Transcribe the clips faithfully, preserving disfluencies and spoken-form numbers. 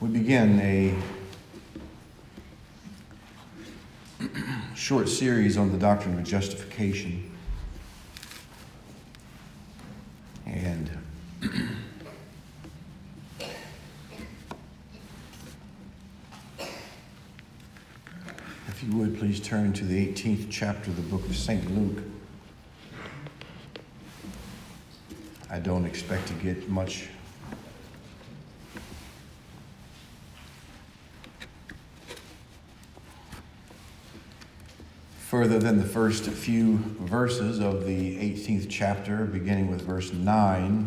We begin a short series on the doctrine of justification. And if you would, please turn to the eighteenth chapter of the book of Saint Luke. I don't expect to get much further than the first few verses of the eighteenth chapter, beginning with verse nine.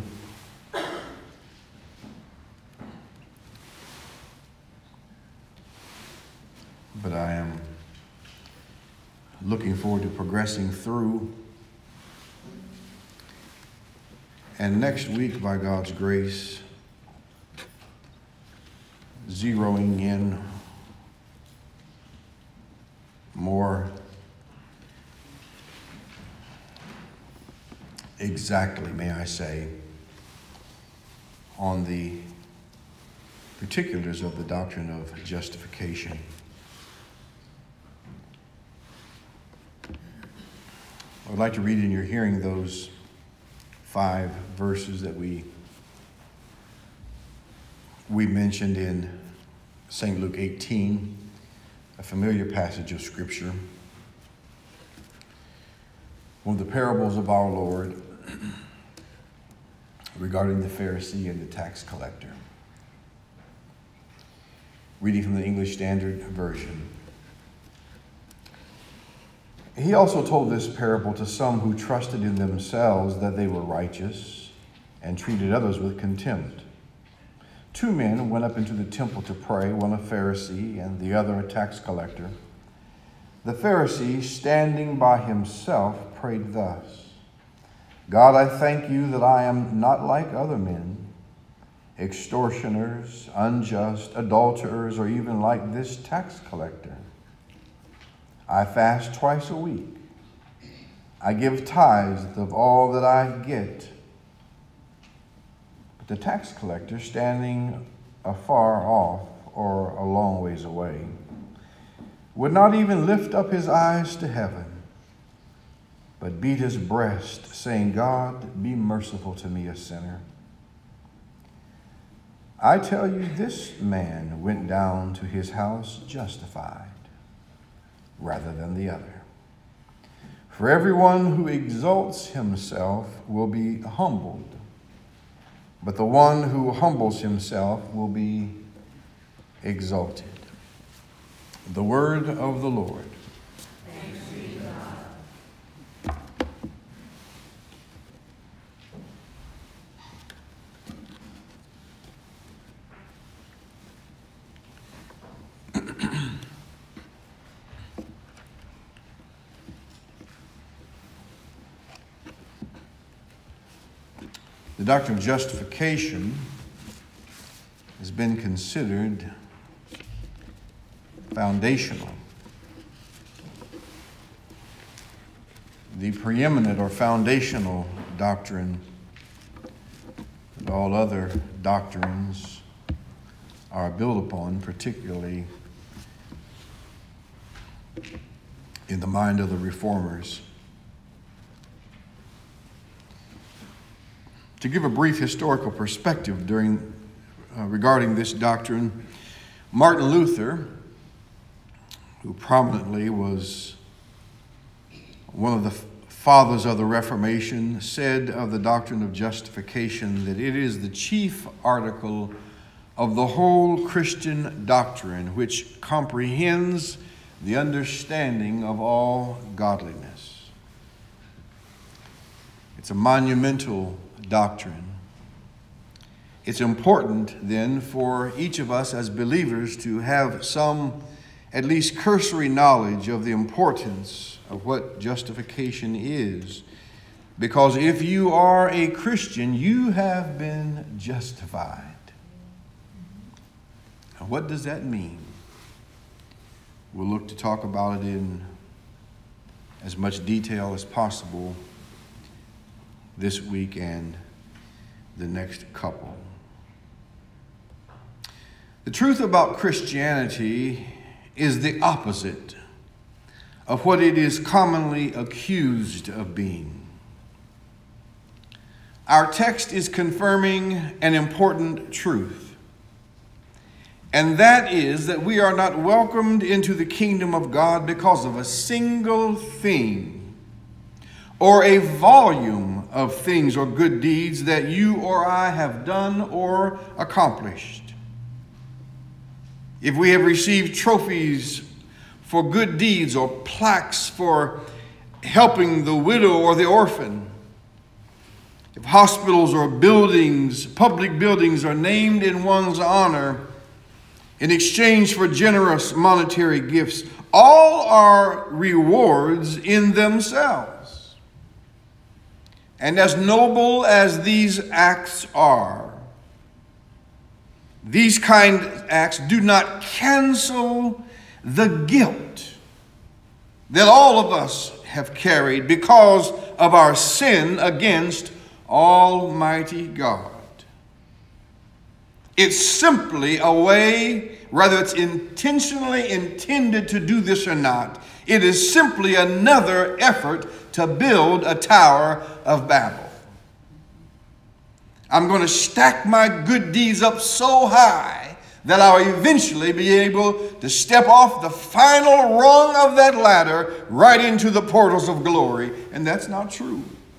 But I am looking forward to progressing through. And next week, by God's grace, zeroing in more exactly, may I say, on the particulars of the doctrine of justification. I would like to read in your hearing those five verses that we we mentioned in Saint Luke eighteen, a familiar passage of Scripture. One of the parables of our Lord regarding the Pharisee and the tax collector. Reading from the English Standard Version. He also told this parable to some who trusted in themselves that they were righteous and treated others with contempt. Two men went up into the temple to pray, one a Pharisee and the other a tax collector. The Pharisee, standing by himself, prayed thus: God, I thank you that I am not like other men, extortioners, unjust, adulterers, or even like this tax collector. I fast twice a week. I give tithes of all that I get. But the tax collector, standing afar off or a long ways away, would not even lift up his eyes to heaven, but beat his breast, saying, God, be merciful to me, a sinner. I tell you, this man went down to his house justified rather than the other. For everyone who exalts himself will be humbled, but the one who humbles himself will be exalted. The word of the Lord. Thanks be to God. The doctrine of justification has been considered foundational. The preeminent or foundational doctrine that all other doctrines are built upon, particularly in the mind of the reformers. To give a brief historical perspective during uh, regarding this doctrine, Martin Luther, who prominently was one of the fathers of the Reformation, said of the doctrine of justification that it is the chief article of the whole Christian doctrine, which comprehends the understanding of all godliness. It's a monumental doctrine. It's important, then, for each of us as believers to have some, at least cursory knowledge of the importance of what justification is. Because if you are a Christian, you have been justified. Now, what does that mean? We'll look to talk about it in as much detail as possible this week and the next couple. The truth about Christianity is the opposite of what it is commonly accused of being. Our text is confirming an important truth, and that is that we are not welcomed into the kingdom of God because of a single thing or a volume of things or good deeds that you or I have done or accomplished. If we have received trophies for good deeds or plaques for helping the widow or the orphan, if hospitals or buildings, public buildings are named in one's honor in exchange for generous monetary gifts, all are rewards in themselves. And as noble as these acts are, these kind of acts do not cancel the guilt that all of us have carried because of our sin against Almighty God. It's simply a way, whether it's intentionally intended to do this or not, it is simply another effort to build a Tower of Babel. I'm going to stack my good deeds up so high that I'll eventually be able to step off the final rung of that ladder right into the portals of glory. And that's not true.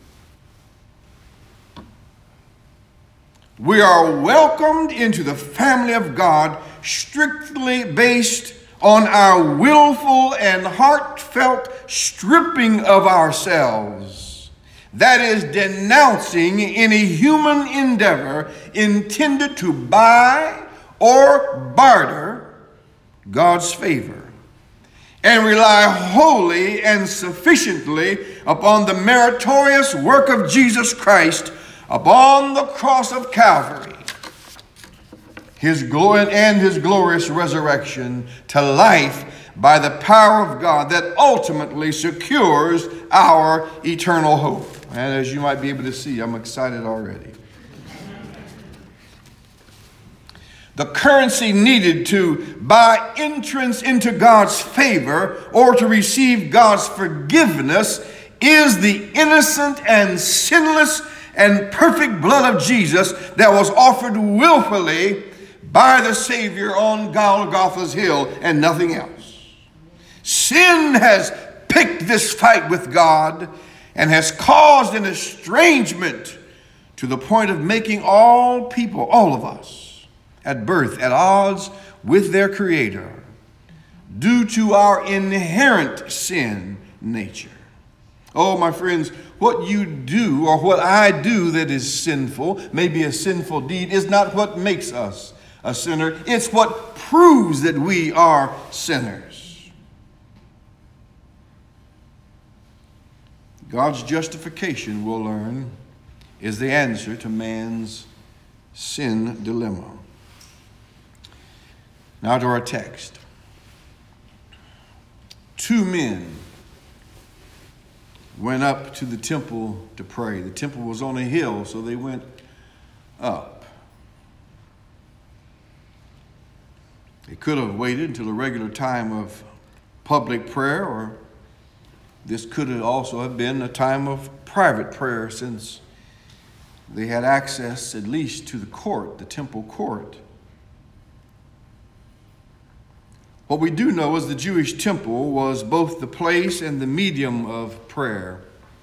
We are welcomed into the family of God strictly based on our willful and heartfelt stripping of ourselves. That is, denouncing any human endeavor intended to buy or barter God's favor, and rely wholly and sufficiently upon the meritorious work of Jesus Christ upon the cross of Calvary, his glory and his glorious resurrection to life by the power of God that ultimately secures our eternal hope. And as you might be able to see, I'm excited already. The currency needed to buy entrance into God's favor or to receive God's forgiveness is the innocent and sinless and perfect blood of Jesus that was offered willfully by the Savior on Golgotha's hill and nothing else. Sin has picked this fight with God and has caused an estrangement to the point of making all people, all of us, at birth at odds with their Creator due to our inherent sin nature. Oh, my friends, what you do or what I do that is sinful, maybe a sinful deed, is not what makes us a sinner. It's what proves that we are sinners. God's justification, we'll learn, is the answer to man's sin dilemma. Now to our text. Two men went up to the temple to pray. The temple was on a hill, so they went up. They could have waited until a regular time of public prayer, or this could have also have been a time of private prayer, since they had access at least to the court, the temple court. What we do know is the Jewish temple was both the place and the medium of prayer.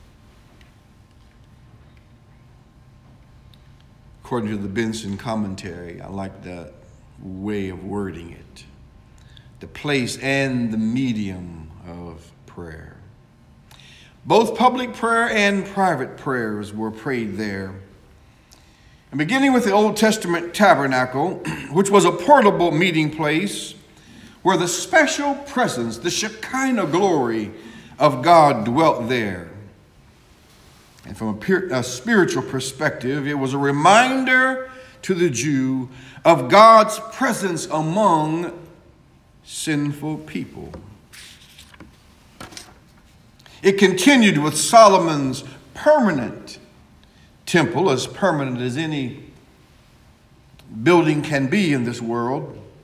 According to the Benson commentary, I like that way of wording it. The place and the medium of prayer. Both public prayer and private prayers were prayed there. And beginning with the Old Testament tabernacle, which was a portable meeting place where the special presence, the Shekinah glory of God dwelt there. And from a, pure, a spiritual perspective, it was a reminder to the Jew of God's presence among sinful people. It continued with Solomon's permanent temple, as permanent as any building can be in this world.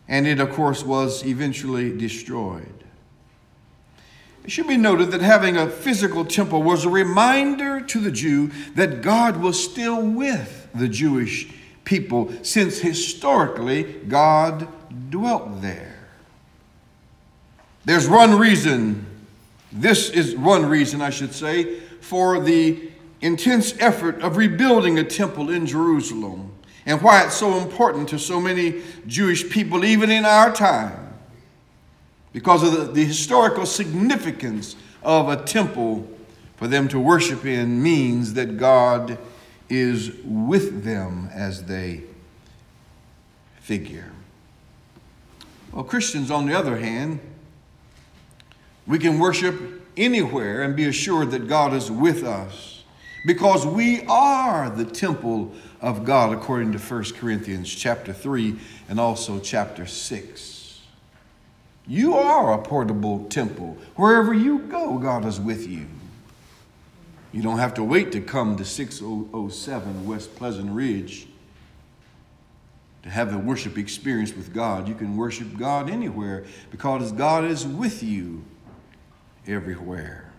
and it, of course, was eventually destroyed. It should be noted that having a physical temple was a reminder to the Jew that God was still with the Jewish people, since historically God dwelt there. There's one reason, this is one reason, I should say, for the intense effort of rebuilding a temple in Jerusalem, and why it's so important to so many Jewish people, even in our time. Because of the, the historical significance of a temple for them to worship in means that God is with them as they figure. Well, Christians, on the other hand, we can worship anywhere and be assured that God is with us, because we are the temple of God, according to First Corinthians chapter three and also chapter six. You are a portable temple. Wherever you go, God is with you. You don't have to wait to come to six oh seven West Pleasant Ridge to have the worship experience with God. You can worship God anywhere, because God is with you everywhere.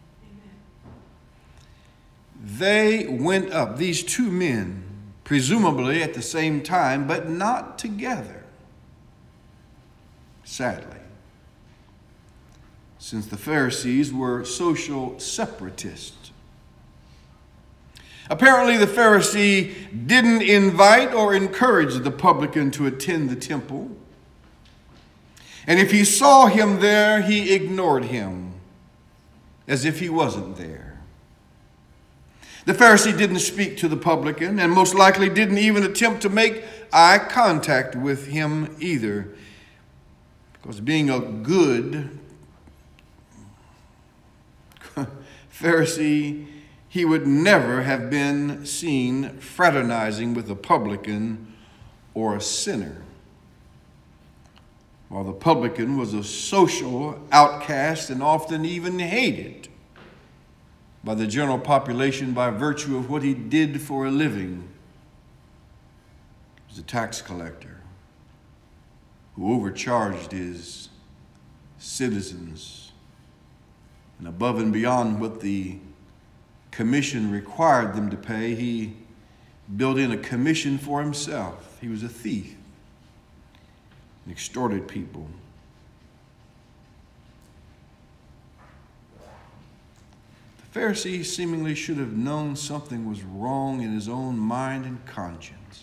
They went up, these two men, presumably at the same time, but not together, sadly, since the Pharisees were social separatists. Apparently, the Pharisee didn't invite or encourage the publican to attend the temple. And if he saw him there, he ignored him as if he wasn't there. The Pharisee didn't speak to the publican, and most likely didn't even attempt to make eye contact with him either, because being a good Pharisee, he would never have been seen fraternizing with a publican or a sinner. While the publican was a social outcast and often even hated by the general population by virtue of what he did for a living. He was a tax collector who overcharged his citizens. And above and beyond what the commission required them to pay, he built in a commission for himself. He was a thief and extorted people. The Pharisee seemingly should have known something was wrong in his own mind and conscience.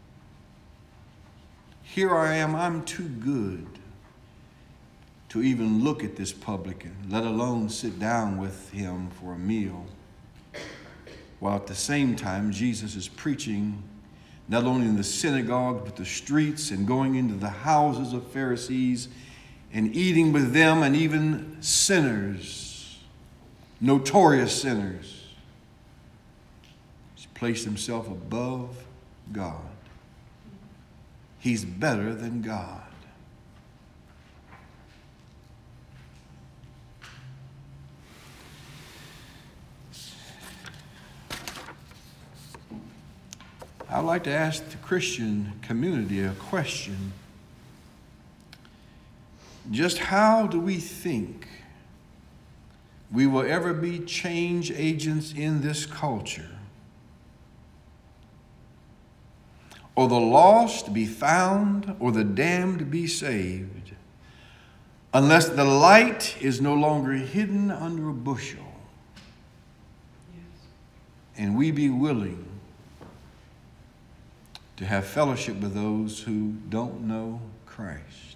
Here I am, I'm too good to even look at this publican, let alone sit down with him for a meal. While at the same time, Jesus is preaching not only in the synagogue, but the streets, and going into the houses of Pharisees and eating with them, and even sinners, notorious sinners. He's placed himself above God. He's better than God. I'd like to ask the Christian community a question. Just how do we think we will ever be change agents in this culture, or the lost be found, or the damned be saved, unless the light is no longer hidden under a bushel, and we be willing to have fellowship with those who don't know Christ?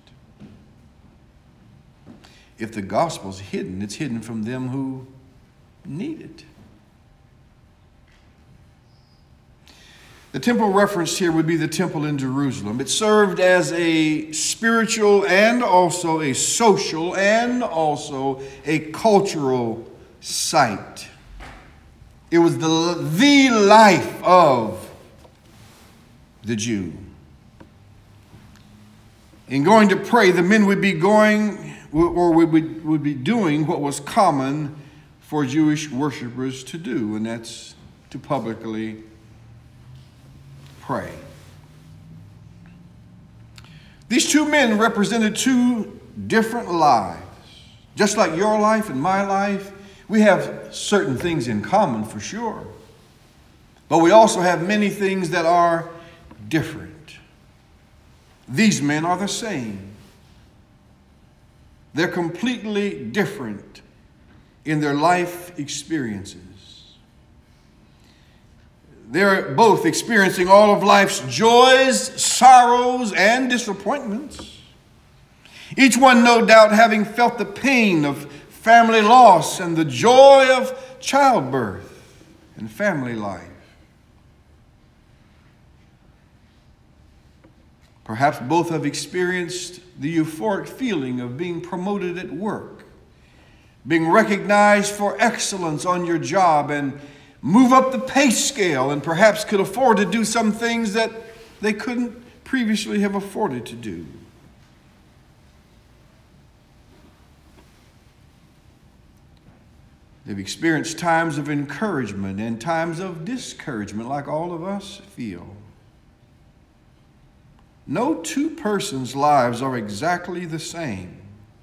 If the gospel's hidden, it's hidden from them who need it. The temple referenced here would be the temple in Jerusalem. It served as a spiritual and also a social and also a cultural site. It was the, the life of the Jew. In going to pray, the men would be going or would, would be doing what was common for Jewish worshipers to do, and that's to publicly pray. These two men represented two different lives. Just like your life and my life, we have certain things in common for sure. But we also have many things that are different. These men are the same. They're completely different in their life experiences. They're both experiencing all of life's joys, sorrows, and disappointments. Each one, no doubt, having felt the pain of family loss and the joy of childbirth and family life. Perhaps both have experienced the euphoric feeling of being promoted at work, being recognized for excellence on your job, and move up the pay scale, and perhaps could afford to do some things that they couldn't previously have afforded to do. They've experienced times of encouragement and times of discouragement, like all of us feel. No two persons' lives are exactly the same.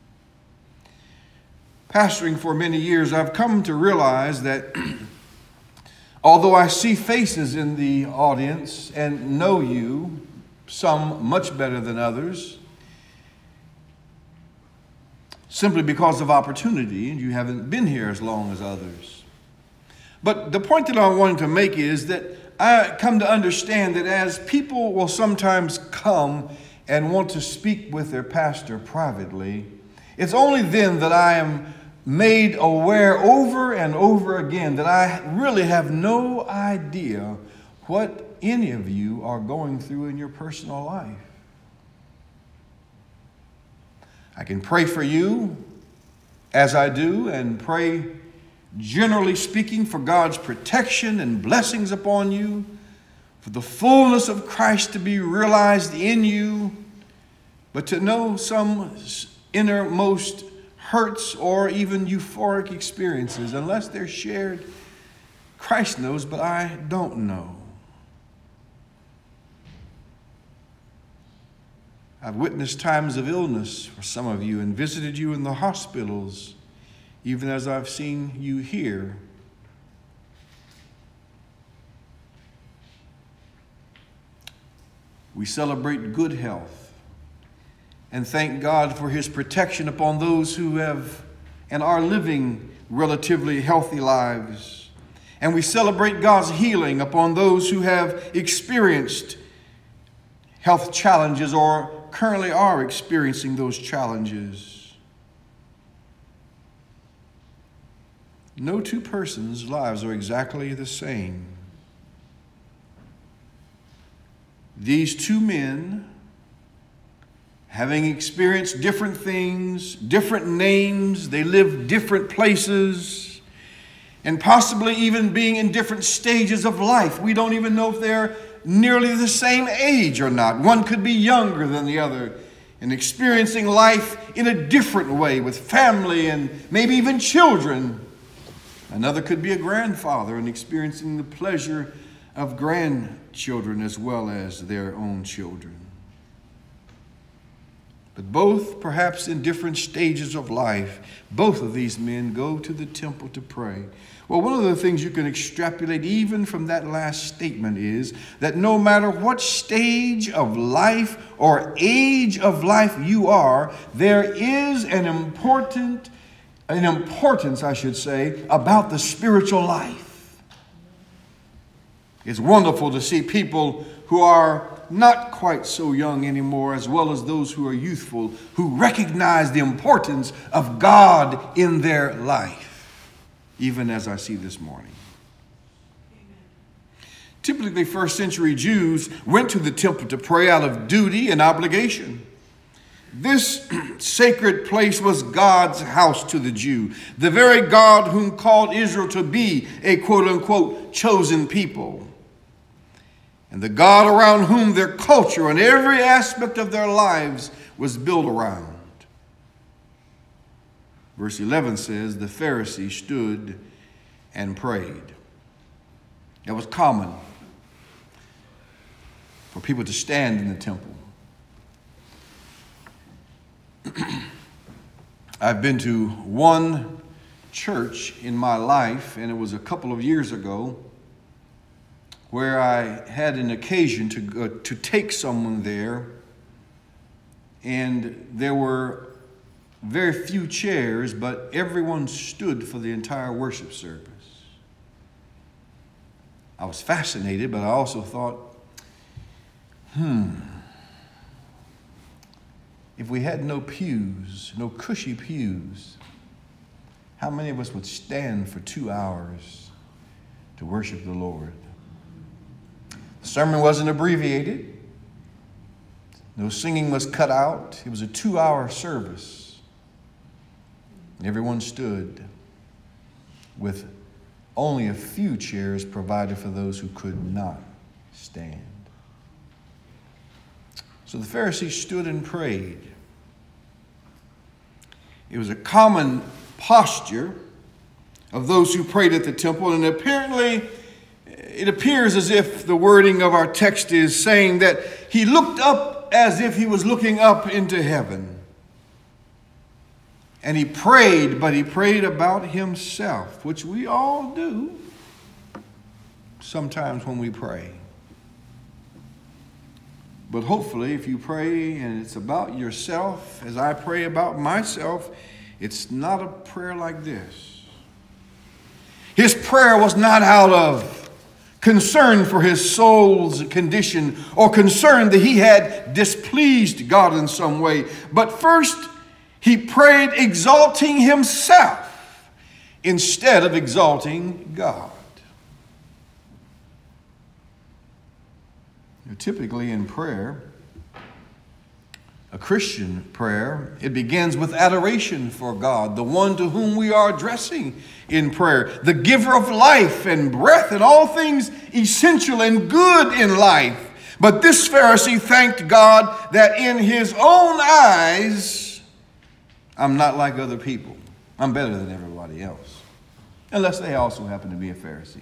Pastoring for many years, I've come to realize that although I see faces in the audience and know you, some much better than others, simply because of opportunity, and you haven't been here as long as others. But the point that I wanted to make is that I come to understand that as people will sometimes come and want to speak with their pastor privately, it's only then that I am made aware over and over again that I really have no idea what any of you are going through in your personal life. I can pray for you as I do, and pray, generally speaking, for God's protection and blessings upon you, for the fullness of Christ to be realized in you, but to know some innermost hurts or even euphoric experiences, unless they're shared, Christ knows, but I don't know. I've witnessed times of illness for some of you and visited you in the hospitals, even as I've seen you here. We celebrate good health and thank God for His protection upon those who have and are living relatively healthy lives. And we celebrate God's healing upon those who have experienced health challenges or currently are experiencing those challenges. No two persons' lives are exactly the same. These two men, having experienced different things, different names, they live different places, and possibly even being in different stages of life. We don't even know if they're nearly the same age or not. One could be younger than the other and experiencing life in a different way with family and maybe even children. Another could be a grandfather and experiencing the pleasure of grandchildren as well as their own children. But both, perhaps in different stages of life, both of these men go to the temple to pray. Well, one of the things you can extrapolate even from that last statement is that no matter what stage of life or age of life you are, there is an important, an importance, I should say, about the spiritual life. It's wonderful to see people who are not quite so young anymore, as well as those who are youthful, who recognize the importance of God in their life, even as I see this morning. Amen. Typically, first century Jews went to the temple to pray out of duty and obligation. This sacred place was God's house to the Jew, the very God whom called Israel to be a quote-unquote chosen people, and the God around whom their culture and every aspect of their lives was built around. Verse eleven says, the Pharisees stood and prayed. It was common for people to stand in the temple. I've been to one church in my life, and it was a couple of years ago, where I had an occasion to go, to take someone there, and there were very few chairs, but everyone stood for the entire worship service. I was fascinated, but I also thought, hmm, if we had no pews, no cushy pews, how many of us would stand for two hours to worship the Lord? The sermon wasn't abbreviated. No singing was cut out. It was a two-hour service. And everyone stood with only a few chairs provided for those who could not stand. So the Pharisees stood and prayed. It was a common posture of those who prayed at the temple, and apparently it appears as if the wording of our text is saying that he looked up as if he was looking up into heaven. And he prayed, but he prayed about himself, which we all do sometimes when we pray. But hopefully, if you pray and it's about yourself, as I pray about myself, it's not a prayer like this. His prayer was not out of concern for his soul's condition or concern that he had displeased God in some way. But first, he prayed exalting himself instead of exalting God. Now, typically in prayer, a Christian prayer, it begins with adoration for God, the one to whom we are addressing in prayer, the giver of life and breath and all things essential and good in life. But this Pharisee thanked God that in his own eyes, I'm not like other people. I'm better than everybody else. Unless they also happen to be a Pharisee.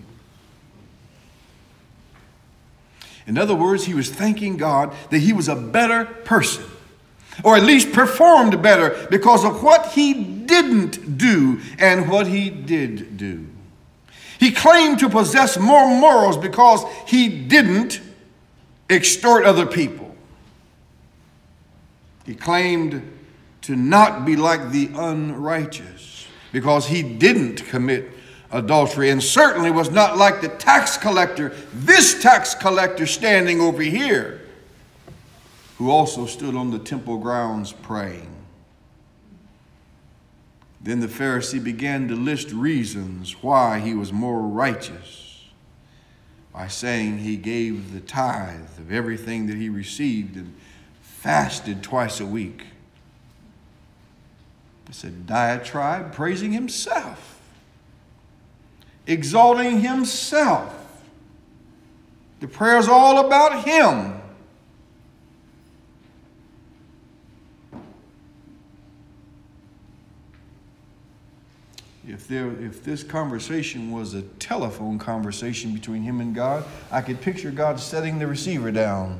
In other words, he was thanking God that he was a better person, or at least performed better because of what he didn't do and what he did do. He claimed to possess more morals because he didn't extort other people. He claimed to not be like the unrighteous because he didn't commit adultery, and certainly was not like the tax collector, this tax collector standing over here, who also stood on the temple grounds praying. Then the Pharisee began to list reasons why he was more righteous by saying he gave the tithe of everything that he received and fasted twice a week. It's a diatribe praising himself, exalting himself. The prayer is all about him. If there, if this conversation was a telephone conversation between him and God, I could picture God setting the receiver down.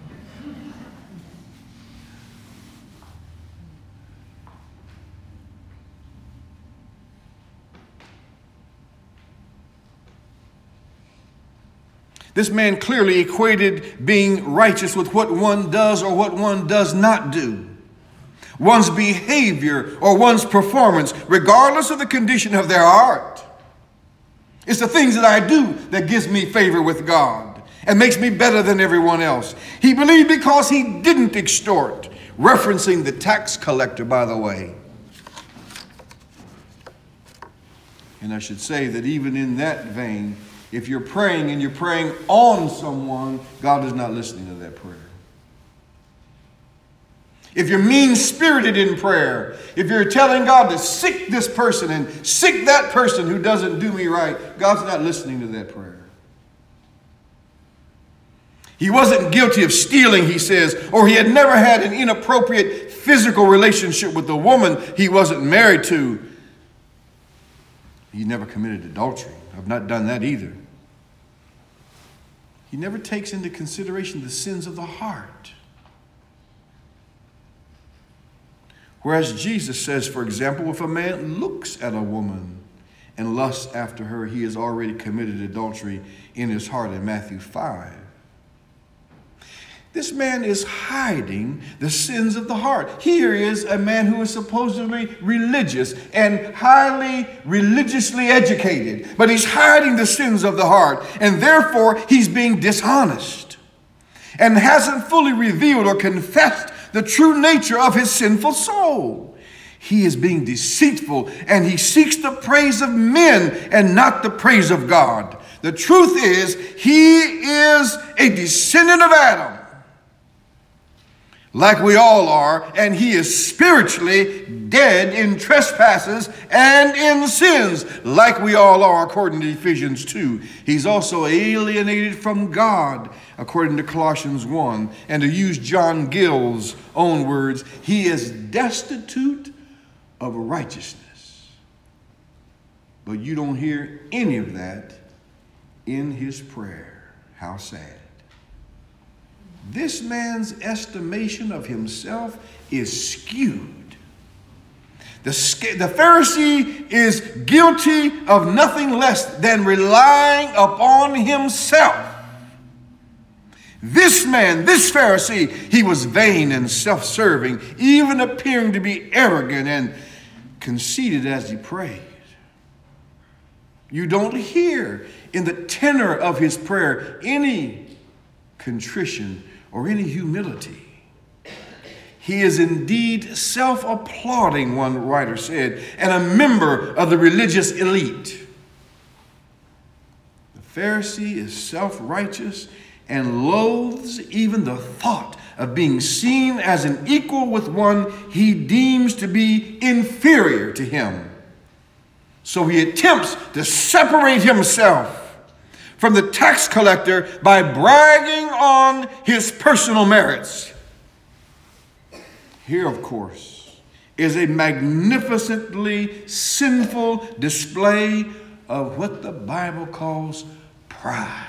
This man clearly equated being righteous with what one does or what one does not do. One's behavior or one's performance, regardless of the condition of their heart. It's the things that I do that gives me favor with God and makes me better than everyone else. He believed because he didn't extort, referencing the tax collector, by the way. And I should say that even in that vein, if you're praying and you're praying on someone, God is not listening to that prayer. If you're mean-spirited in prayer, if you're telling God to sick this person and sick that person who doesn't do me right, God's not listening to that prayer. He wasn't guilty of stealing, he says, or he had never had an inappropriate physical relationship with the woman he wasn't married to. He never committed adultery. I've not done that either. He never takes into consideration the sins of the heart. Whereas Jesus says, for example, if a man looks at a woman and lusts after her, he has already committed adultery in his heart in Matthew five. This man is hiding the sins of the heart. Here is a man who is supposedly religious and highly religiously educated, but he's hiding the sins of the heart, and therefore he's being dishonest and hasn't fully revealed or confessed the true nature of his sinful soul. He is being deceitful, and he seeks the praise of men and not the praise of God. The truth is, he is a descendant of Adam, like we all are, and he is spiritually dead in trespasses and in sins, like we all are, according to Ephesians two. He's also alienated from God, according to Colossians one. And to use John Gill's own words, he is destitute of righteousness. But you don't hear any of that in his prayer. How sad. This man's estimation of himself is skewed. The, the Pharisee is guilty of nothing less than relying upon himself. This man, this Pharisee, he was vain and self-serving, even appearing to be arrogant and conceited as he prayed. You don't hear in the tenor of his prayer any contrition or any humility. He is indeed self-applauding, one writer said, and a member of the religious elite. The Pharisee is self-righteous and loathes even the thought of being seen as an equal with one he deems to be inferior to him. So he attempts to separate himself from the tax collector by bragging on his personal merits. Here, of course, is a magnificently sinful display of what the Bible calls pride.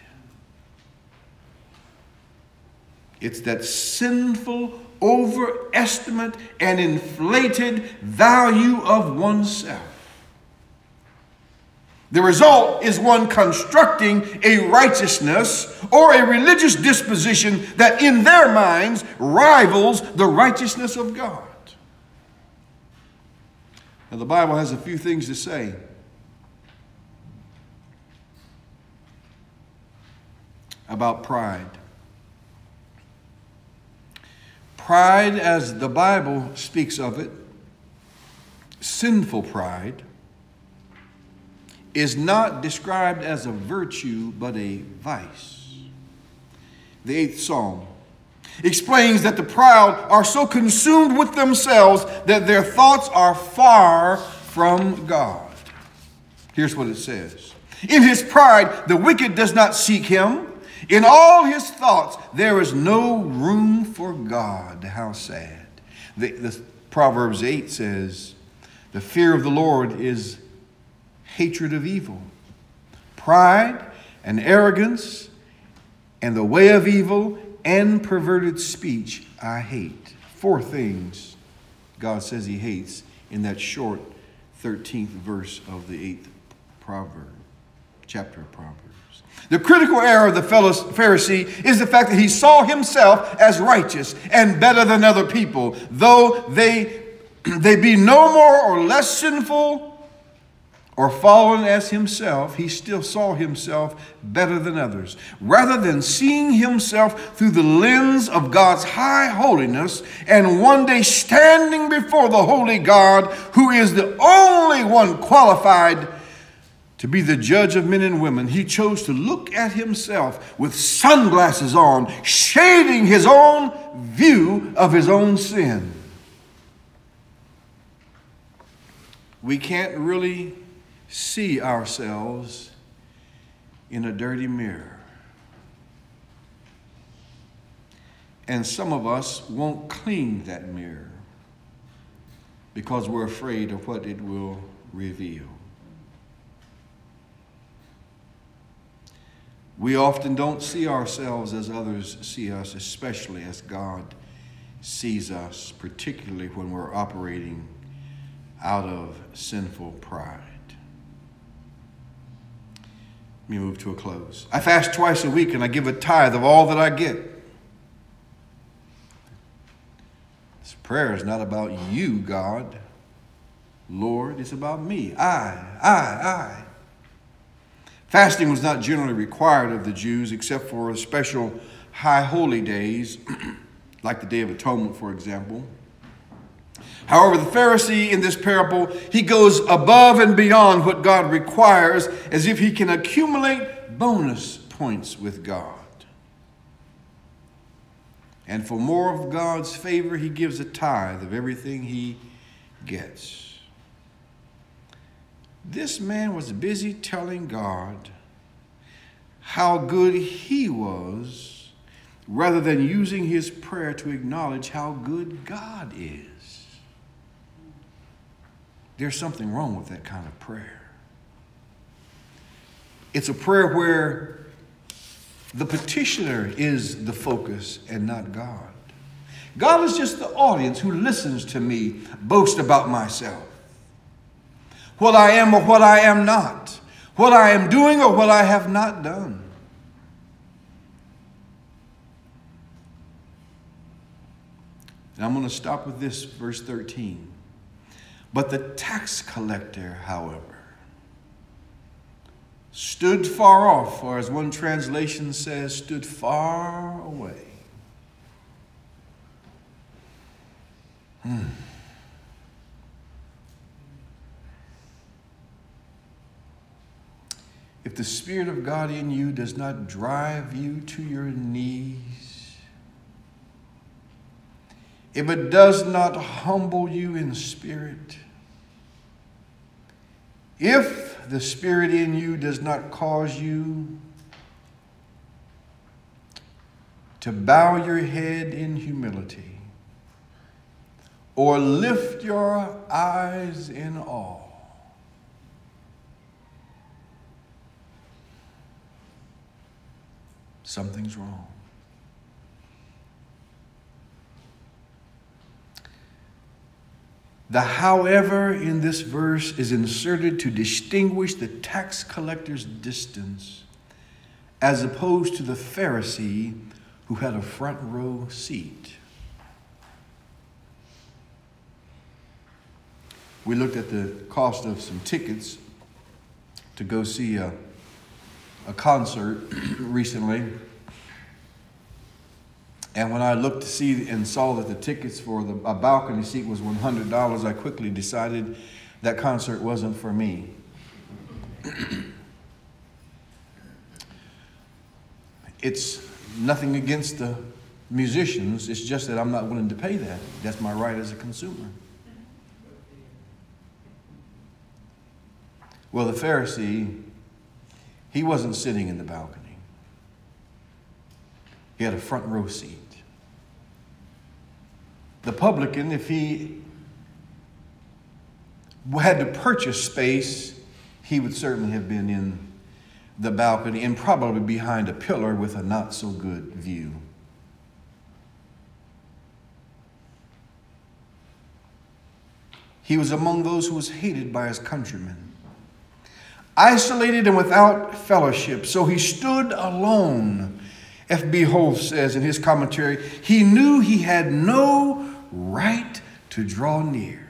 It's that sinful overestimate and inflated value of oneself. The result is one constructing a righteousness or a religious disposition that in their minds rivals the righteousness of God. Now, the Bible has a few things to say about pride. Pride, as the Bible speaks of it, sinful pride, is not described as a virtue but a vice. The eighth Psalm explains that the proud are so consumed with themselves that their thoughts are far from God. Here's what it says. In his pride, the wicked does not seek him. In all his thoughts, there is no room for God. How sad. The, the Proverbs eight says, the fear of the Lord is hatred of evil. Pride and arrogance and the way of evil and perverted speech I hate. Four things God says he hates in that short thirteenth verse of the eighth proverb, chapter of Proverbs. The critical error of the Pharisee is the fact that he saw himself as righteous and better than other people, though they, they be no more or less sinful or fallen as himself, he still saw himself better than others. Rather than seeing himself through the lens of God's high holiness and one day standing before the holy God, who is the only one qualified to be the judge of men and women, he chose to look at himself with sunglasses on, shading his own view of his own sin. We can't really see ourselves in a dirty mirror. And some of us won't clean that mirror because we're afraid of what it will reveal. We often don't see ourselves as others see us, especially as God sees us, particularly when we're operating out of sinful pride. Let me move to a close. I fast twice a week and I give a tithe of all that I get. This prayer is not about you, God, Lord. It's about me. I, I, I. Fasting was not generally required of the Jews except for special high holy days, like the Day of Atonement, for example. However, the Pharisee in this parable, he goes above and beyond what God requires as if he can accumulate bonus points with God. And for more of God's favor, he gives a tithe of everything he gets. This man was busy telling God how good he was rather than using his prayer to acknowledge how good God is. There's something wrong with that kind of prayer. It's a prayer where the petitioner is the focus and not God. God is just the audience who listens to me boast about myself. What I am or what I am not. What I am doing or what I have not done. And I'm going to stop with this, verse thirteen. But the tax collector, however, stood far off, or as one translation says, stood far away. Hmm. If the Spirit of God in you does not drive you to your knees, if it does not humble you in spirit, if the Spirit in you does not cause you to bow your head in humility or lift your eyes in awe, something's wrong. The however in this verse is inserted to distinguish the tax collector's distance as opposed to the Pharisee who had a front row seat. We looked at the cost of some tickets to go see a, a concert recently. And when I looked to see and saw that the tickets for the, a balcony seat was one hundred dollars, I quickly decided that concert wasn't for me. It's nothing against the musicians. It's just that I'm not willing to pay that. That's my right as a consumer. Well, the Pharisee, he wasn't sitting in the balcony. He had a front row seat. The publican, if he had to purchase space, he would certainly have been in the balcony and probably behind a pillar with a not so good view. He was among those who was hated by his countrymen, isolated and without fellowship. So he stood alone. F B Holt says in his commentary, he knew he had no right to draw near.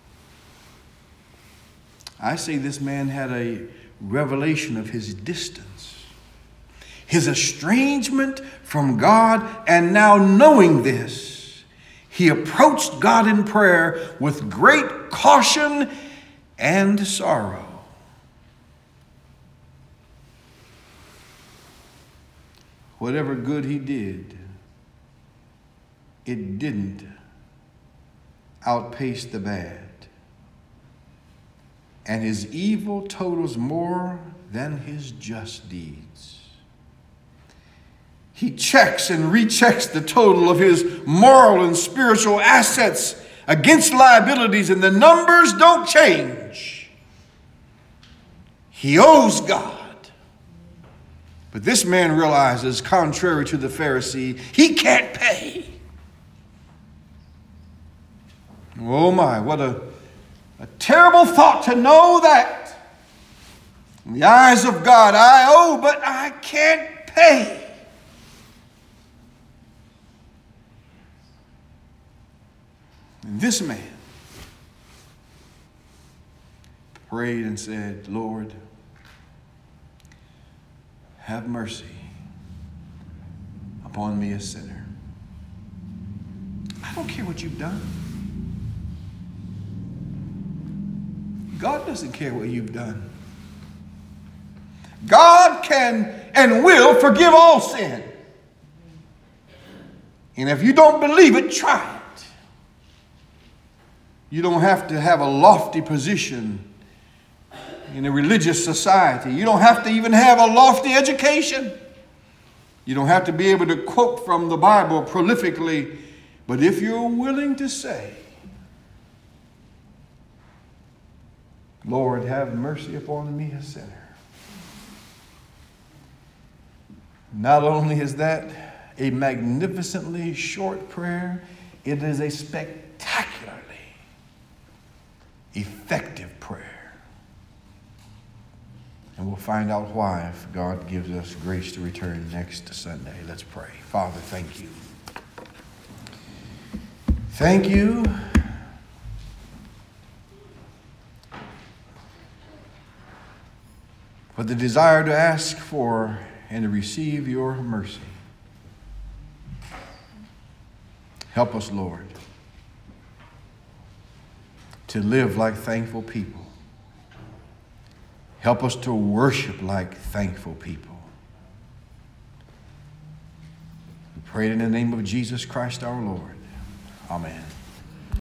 I say this man had a revelation of his distance, his estrangement from God, and now knowing this, he approached God in prayer with great caution and sorrow. Whatever good he did, it didn't outpace the bad. And his evil totals more than his just deeds. He checks and rechecks the total of his moral and spiritual assets against liabilities, and the numbers don't change. He owes God. But this man realizes, contrary to the Pharisee, he can't pay. Oh my, what a, a terrible thought to know that in the eyes of God I owe, but I can't pay. And this man prayed and said, Lord, have mercy upon me, a sinner. I don't care what you've done. God doesn't care what you've done. God can and will forgive all sin. And if you don't believe it, try it. You don't have to have a lofty position in a religious society. You don't have to even have a lofty education. You don't have to be able to quote from the Bible prolifically. But if you're willing to say, Lord, have mercy upon me, a sinner. Not only is that a magnificently short prayer, it is a spectacularly effective prayer. And we'll find out why if God gives us grace to return next Sunday. Let's pray. Father, thank you. Thank you for the desire to ask for and to receive your mercy. Help us, Lord, to live like thankful people. Help us to worship like thankful people. We pray in the name of Jesus Christ our Lord. Amen.